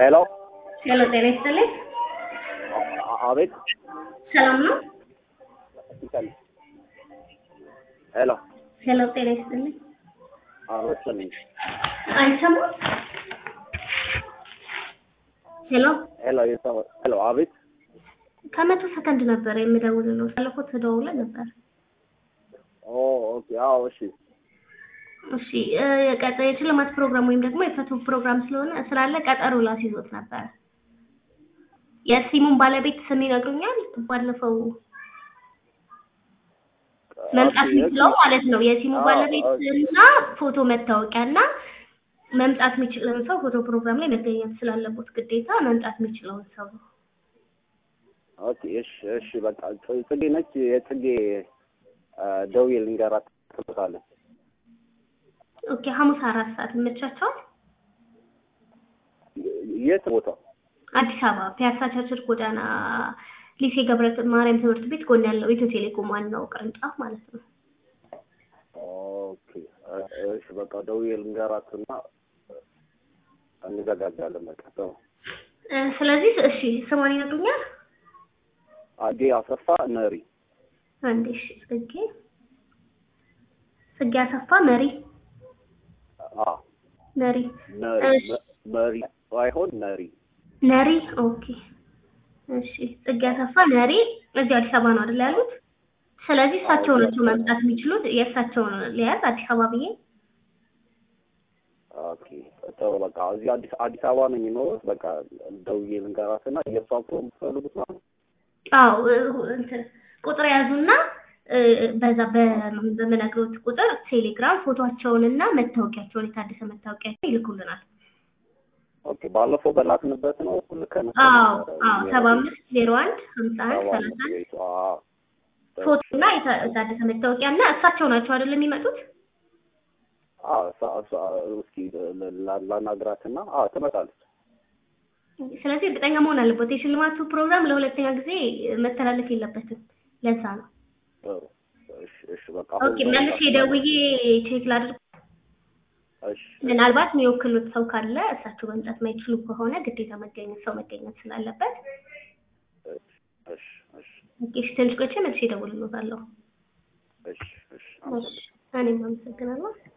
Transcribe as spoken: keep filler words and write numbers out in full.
ሄሎ ሄሎ ጤና ይስጥልኝ። አቤት ሰላም ነው? ሄሎ ሄሎ ጤና ይስጥልኝ። አቤት አይሰማም? ሄሎ ሄሎ ይሰማ ሄሎ አቤት ከመቶ ሰከንድ ነበር የምደውልልዎ። ባለፈው ተደውለን ነበር። ኦ ኦኬ አዎ እሺ እሺ የቀጣይ የሽልማት ፕሮግራም ወይም ደግሞ የፈቶ ፕሮግራም ስለሆነ ስላለ ቀጠሮ ላስይዞት ነበር። የሲሙን ባለቤት ስም ይነግሩኛል? ባለፈው መምጣት የሚችለው ማለት ነው። የሲሙ ባለቤት እና ፎቶ መታወቂያና መምጣት የሚችለውን ሰው ፎቶ ፕሮግራም ላይ መገኘት ስላለበት ግዴታ መምጣት የሚችለውን ሰው ነው። ኦኬ እሺ እሺ በቃ ጽጌ ነች። የጽጌ ደውዬ ልንገራት ትመጣለች። ኦኬ ሐሙስ አራት ሰዓት ይመቻቸዋል? የት ቦታ? አዲስ አበባ ፒያሳ ቸርችል ጎዳና ሊሴ ገብረ ማርያም ትምህርት ቤት ጎን ያለው ኢትዮ ቴሌኮም ዋናው ቅርንጫፍ ማለት ነው። ኦኬ እሺ በቃ ደውዬ ልንገራትና እንዘጋጃለን በቃ ተው። ስለዚህ እሺ ስሟን ይነግሩኛል? አዲ አሰፋ መሪ። አንዴ እሺ ጽጌ ጽጌ አሰፋ መሪ አ መሪ መሪ አይሆን መሪ ነሪ ኦኬ እሺ ጽጌ አሰፋ ነሪ እዚህ አዲስ አበባ ነው አይደል ያሉት? ስለዚህ እሳቸው ናቸው መምጣት የሚችሉት። የእሳቸውን ሊያዝ አዲስ አበባ ብዬ ኦኬ ተው በቃ እዚህ አዲስ አዲስ አበባ ነው የሚኖሩት። በቃ ደውዬ ልንገራትና የሷን ፎርም ፈልጉት ማለት አዎ እንትን ቁጥር ያዙና በዛ በመነግሮት ቁጥር ቴሌግራም ፎቶአቸውንና መታወቂያቸውን የታደሰ መታወቂያቸውን ይልኩልናል። ኦኬ ባለፈው በላክንበት ነው ልከን አዎ አዎ ሰባ አምስት ዜሮ አንድ ሃምሳ አንድ ሰላሳ አንድ ፎቶና የታደሰ መታወቂያና እሳቸው ናቸው አይደል የሚመጡት? አዎ እስኪ ላናግራትና አዎ ትመጣለች። ስለዚህ እርግጠኛ መሆን አለበት የሽልማቱ ፕሮግራም ለሁለተኛ ጊዜ መተላለፍ የለበትም። ለዛ ነው። እሺ እሺ በቃ ኦኬ መልሼ ደውዬ ቼክ ላድርግ። እሺ ምናልባት የሚወክሉት ሰው ካለ እሳቸው መምጣት ማይችሉ ከሆነ ግዴታ መገኘት ሰው መገኘት ስላለበት እሺ እሺ እሺ ትንሽ ቆይቼ መልሼ እደውልልዎታለሁ። እሺ እሺ እኔም አመሰግናለሁ።